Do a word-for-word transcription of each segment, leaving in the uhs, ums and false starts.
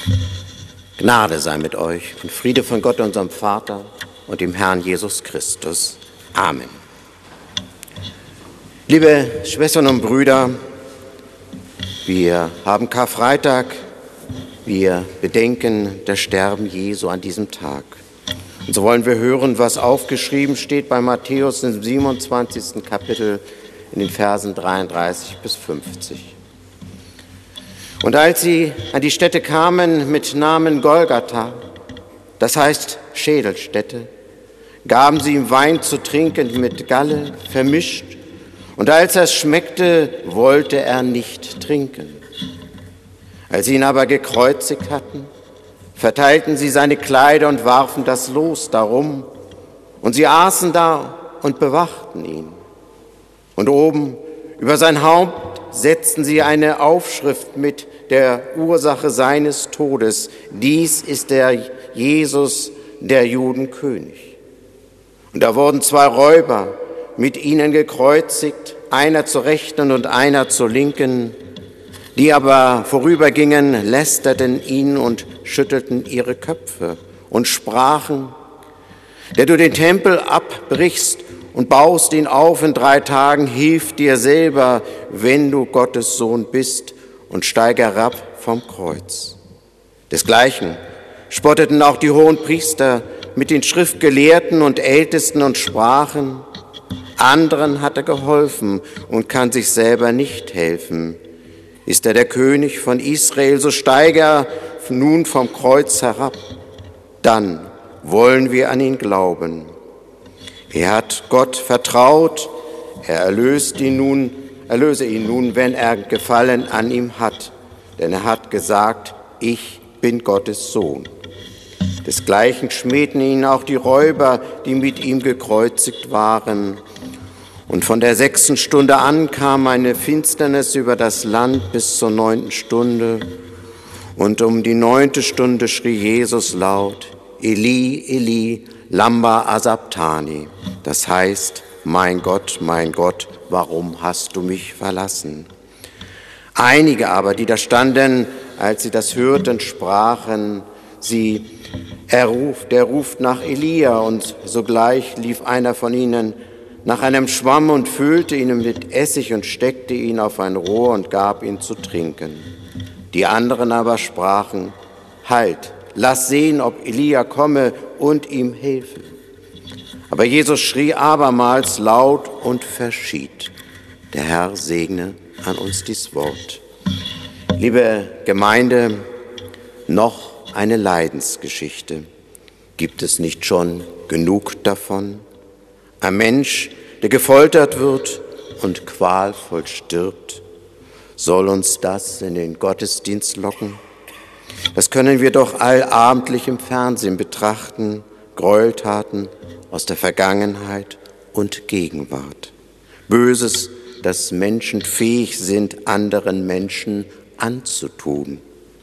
Gnade sei mit euch und Friede von Gott, unserem Vater und dem Herrn Jesus Christus. Amen. Liebe Schwestern und Brüder, wir haben Karfreitag, wir bedenken das Sterben Jesu an diesem Tag. Und so wollen wir hören, was aufgeschrieben steht bei Matthäus im siebenundzwanzigsten Kapitel in den Versen dreiunddreißig bis fünfzig. Und als sie an die Stätte kamen mit Namen Golgatha, das heißt Schädelstätte, gaben sie ihm Wein zu trinken mit Galle vermischt, und als er es schmeckte, wollte er nicht trinken. Als sie ihn aber gekreuzigt hatten, verteilten sie seine Kleider und warfen das Los darum, und sie aßen da und bewachten ihn. Und oben über sein Haupt setzten sie eine Aufschrift mit der Ursache seines Todes: Dies ist der Jesus, der Judenkönig. Und da wurden zwei Räuber mit ihnen gekreuzigt, einer zur Rechten und einer zur Linken. Die aber vorübergingen, lästerten ihn und schüttelten ihre Köpfe und sprachen: Der du den Tempel abbrichst und baust ihn auf in drei Tagen, hilf dir selber, wenn du Gottes Sohn bist, und steig herab vom Kreuz. Desgleichen spotteten auch die Hohenpriester mit den Schriftgelehrten und Ältesten und sprachen: Anderen hat er geholfen und kann sich selber nicht helfen. Ist er der König von Israel, so steige er nun vom Kreuz herab. Dann wollen wir an ihn glauben. Er hat Gott vertraut, er erlöst ihn nun, erlöse ihn nun, wenn er Gefallen an ihm hat. Denn er hat gesagt: Ich bin Gottes Sohn. Desgleichen schmähten ihn auch die Räuber, die mit ihm gekreuzigt waren. Und von der sechsten Stunde an kam eine Finsternis über das Land bis zur neunten Stunde. Und um die neunte Stunde schrie Jesus laut: Eli, Eli, lama sabachthani. Das heißt: Mein Gott, mein Gott, warum hast du mich verlassen? Einige aber, die da standen, als sie das hörten, sprachen sie: Er ruft, der ruft nach Elia. Und sogleich lief einer von ihnen nach einem Schwamm und füllte ihn mit Essig und steckte ihn auf ein Rohr und gab ihn zu trinken. Die anderen aber sprachen: Halt, lass sehen, ob Elia komme und ihm helfe. Aber Jesus schrie abermals laut und verschied. Der Herr segne an uns dies Wort. Liebe Gemeinde, noch eine Leidensgeschichte. Gibt es nicht schon genug davon? Ein Mensch, der gefoltert wird und qualvoll stirbt. Soll uns das in den Gottesdienst locken? Das können wir doch allabendlich im Fernsehen betrachten, Gräueltaten aus der Vergangenheit und Gegenwart. Böses, das Menschen fähig sind, anderen Menschen anzutun.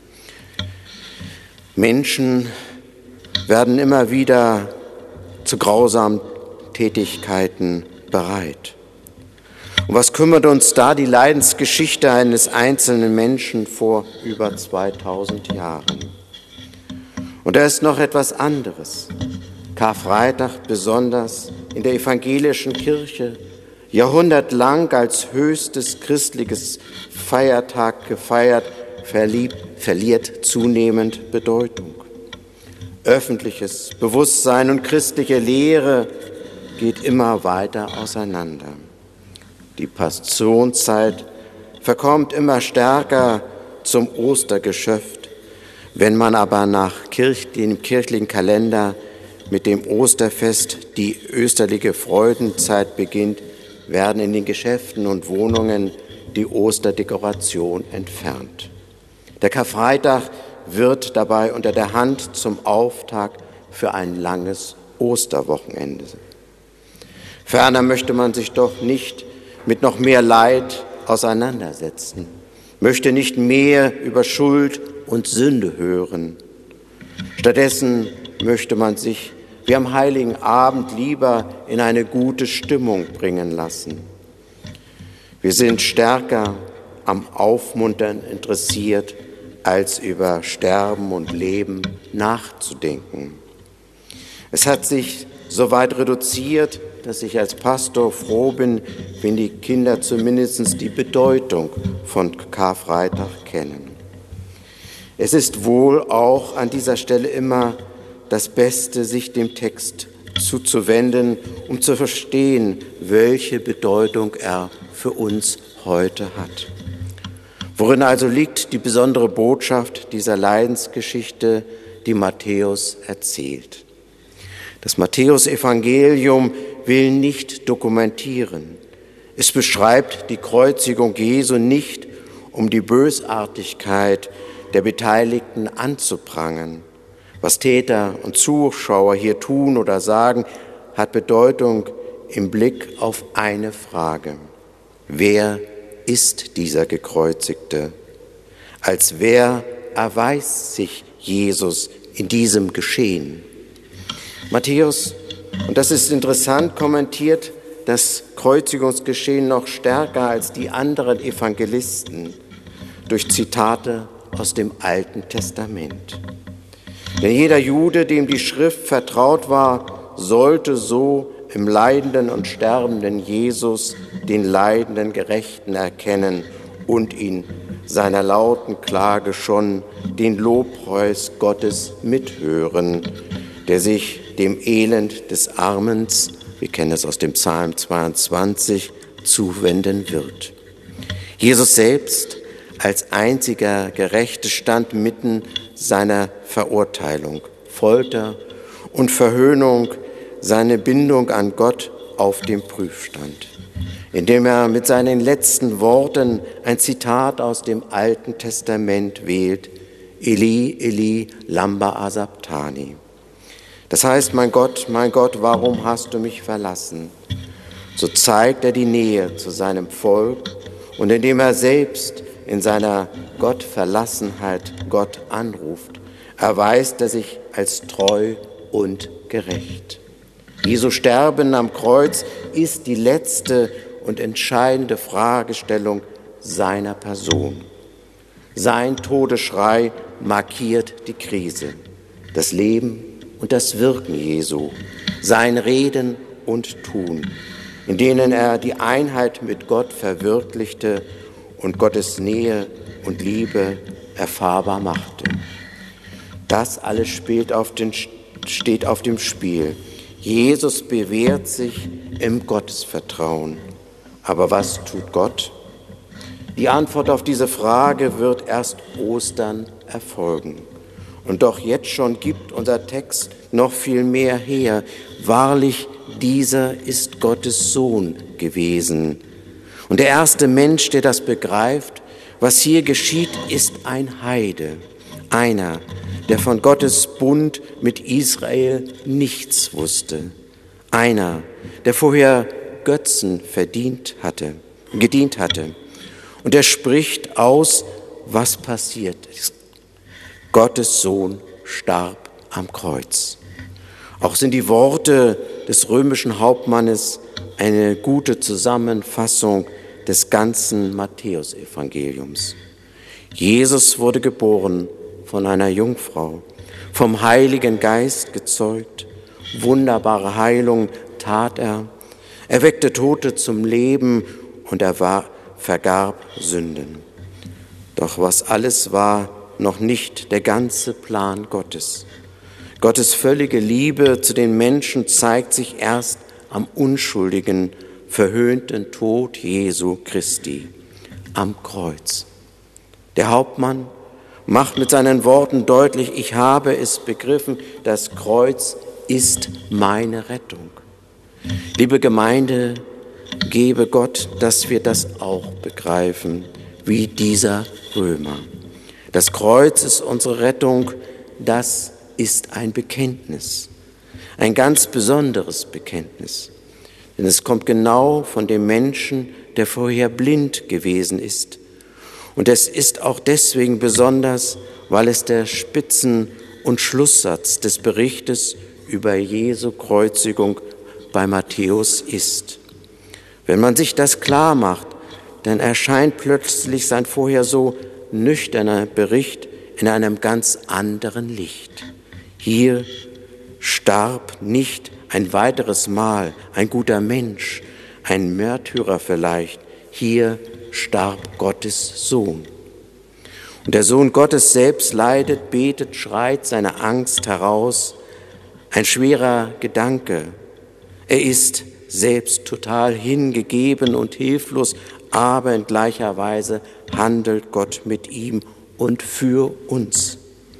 Menschen werden immer wieder zu grausamen Tätigkeiten bereit. Und was kümmert uns da die Leidensgeschichte eines einzelnen Menschen vor über zweitausend Jahren? Und da ist noch etwas anderes. Karfreitag besonders in der evangelischen Kirche, jahrhundertlang als höchstes christliches Feiertag gefeiert, verlieb, verliert zunehmend Bedeutung. Öffentliches Bewusstsein und christliche Lehre geht immer weiter auseinander. Die Passionszeit verkommt immer stärker zum Ostergeschäft. Wenn man aber nach Kirch, dem kirchlichen Kalender mit dem Osterfest die österliche Freudenzeit beginnt, werden in den Geschäften und Wohnungen die Osterdekoration entfernt. Der Karfreitag wird dabei unter der Hand zum Auftakt für ein langes Osterwochenende. Ferner möchte man sich doch nicht mit noch mehr Leid auseinandersetzen, möchte nicht mehr über Schuld und Sünde hören. Stattdessen möchte man sich wie am Heiligen Abend lieber in eine gute Stimmung bringen lassen. Wir sind stärker am Aufmuntern interessiert als über Sterben und Leben nachzudenken. Es hat sich so weit reduziert, dass ich als Pastor froh bin, wenn die Kinder zumindest die Bedeutung von Karfreitag kennen. Es ist wohl auch an dieser Stelle immer das Beste, sich dem Text zuzuwenden, um zu verstehen, welche Bedeutung er für uns heute hat. Worin also liegt die besondere Botschaft dieser Leidensgeschichte, die Matthäus erzählt? Das Matthäusevangelium will nicht dokumentieren. Es beschreibt die Kreuzigung Jesu nicht, um die Bösartigkeit der Beteiligten anzuprangern. Was Täter und Zuschauer hier tun oder sagen, hat Bedeutung im Blick auf eine Frage: Wer ist dieser Gekreuzigte? Als wer erweist sich Jesus in diesem Geschehen? Matthäus, und das ist interessant, kommentiert das Kreuzigungsgeschehen noch stärker als die anderen Evangelisten durch Zitate aus dem Alten Testament. Denn jeder Jude, dem die Schrift vertraut war, sollte so im leidenden und sterbenden Jesus den leidenden Gerechten erkennen und in seiner lauten Klage schon den Lobpreis Gottes mithören, der sich dem Elend des Armen, wir kennen es aus dem Psalm zweiundzwanzig, zuwenden wird. Jesus selbst als einziger Gerechte stand mitten seiner Verurteilung, Folter und Verhöhnung, seine Bindung an Gott auf dem Prüfstand, indem er mit seinen letzten Worten ein Zitat aus dem Alten Testament wählt: Eli, Eli, lama sabachthani. Das heißt, mein Gott, mein Gott, warum hast du mich verlassen? So zeigt er die Nähe zu seinem Volk, und indem er selbst in seiner Gottverlassenheit Gott anruft, erweist er sich als treu und gerecht. Jesu Sterben am Kreuz ist die letzte und entscheidende Fragestellung seiner Person. Sein Todesschrei markiert die Krise, das Leben und das Wirken Jesu, sein Reden und Tun, in denen er die Einheit mit Gott verwirklichte und Gottes Nähe und Liebe erfahrbar machte. Das alles spielt auf den, steht auf dem Spiel. Jesus bewährt sich im Gottesvertrauen. Aber was tut Gott? Die Antwort auf diese Frage wird erst Ostern erfolgen. Und doch jetzt schon gibt unser Text noch viel mehr her. Wahrlich, dieser ist Gottes Sohn gewesen. Und der erste Mensch, der das begreift, was hier geschieht, ist ein Heide. Einer, der von Gottes Bund mit Israel nichts wusste. Einer, der vorher Götzen verdient hatte, gedient hatte. Und er spricht aus, was passiert ist. Gottes Sohn starb am Kreuz. Auch sind die Worte des römischen Hauptmannes eine gute Zusammenfassung des ganzen Matthäusevangeliums. Jesus wurde geboren von einer Jungfrau, vom Heiligen Geist gezeugt. Wunderbare Heilung tat er. Er weckte Tote zum Leben und er war, vergab Sünden. Doch was alles war, noch nicht der ganze Plan Gottes. Gottes völlige Liebe zu den Menschen zeigt sich erst am unschuldigen, verhöhnten Tod Jesu Christi am Kreuz. Der Hauptmann macht mit seinen Worten deutlich: Ich habe es begriffen, das Kreuz ist meine Rettung. Liebe Gemeinde, gebe Gott, dass wir das auch begreifen, wie dieser Römer. Das Kreuz ist unsere Rettung, das ist ein Bekenntnis, ein ganz besonderes Bekenntnis. Denn es kommt genau von dem Menschen, der vorher blind gewesen ist. Und es ist auch deswegen besonders, weil es der Spitzen- und Schlusssatz des Berichtes über Jesu Kreuzigung bei Matthäus ist. Wenn man sich das klar macht, dann erscheint plötzlich sein vorher so nüchterner Bericht in einem ganz anderen Licht. Hier starb nicht ein weiteres Mal ein guter Mensch, ein Märtyrer vielleicht. Hier starb Gottes Sohn. Und der Sohn Gottes selbst leidet, betet, schreit seine Angst heraus. Ein schwerer Gedanke. Er ist selbst total hingegeben und hilflos, aber in gleicher Weise handelt Gott mit ihm und für uns.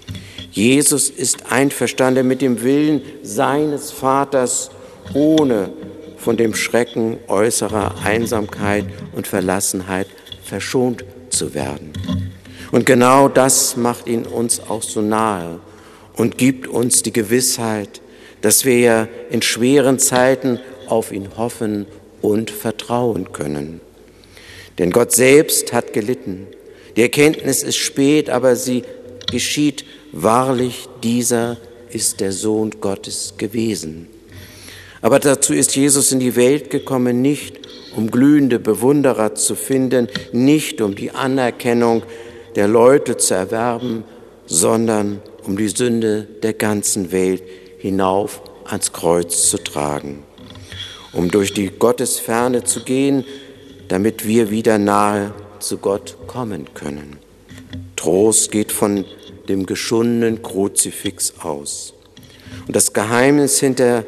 Jesus ist einverstanden mit dem Willen seines Vaters, ohne von dem Schrecken äußerer Einsamkeit und Verlassenheit verschont zu werden. Und genau das macht ihn uns auch so nahe und gibt uns die Gewissheit, dass wir ja in schweren Zeiten auf ihn hoffen und vertrauen können. Denn Gott selbst hat gelitten. Die Erkenntnis ist spät, aber sie geschieht wahrlich, dieser ist der Sohn Gottes gewesen. Aber dazu ist Jesus in die Welt gekommen, nicht um glühende Bewunderer zu finden, nicht um die Anerkennung der Leute zu erwerben, sondern um die Sünde der ganzen Welt hinauf ans Kreuz zu tragen, um durch die Gottesferne zu gehen, damit wir wieder nahe zu Gott kommen können. Trost geht von dem geschundenen Kruzifix aus. Und das Geheimnis hinter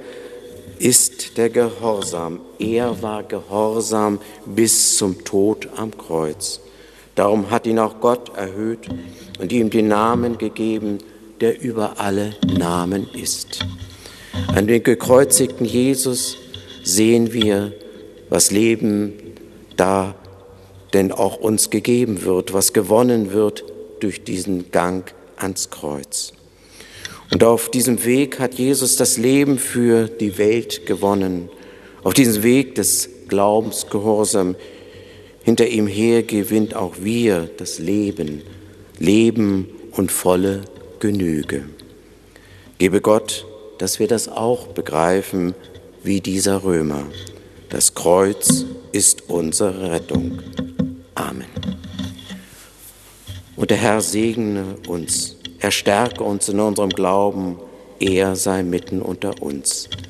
ist der Gehorsam. Er war gehorsam bis zum Tod am Kreuz. Darum hat ihn auch Gott erhöht und ihm den Namen gegeben, der über alle Namen ist. An dem gekreuzigten Jesus sehen wir, was Leben da denn auch uns gegeben wird, was gewonnen wird durch diesen Gang ans Kreuz. Und auf diesem Weg hat Jesus das Leben für die Welt gewonnen. Auf diesem Weg des Glaubensgehorsams hinter ihm her gewinnt auch wir das Leben, Leben und volle Genüge. Gebe Gott, dass wir das auch begreifen wie dieser Römer. Das Kreuz ist unsere Rettung. Amen. Und der Herr segne uns, er stärke uns in unserem Glauben, er sei mitten unter uns.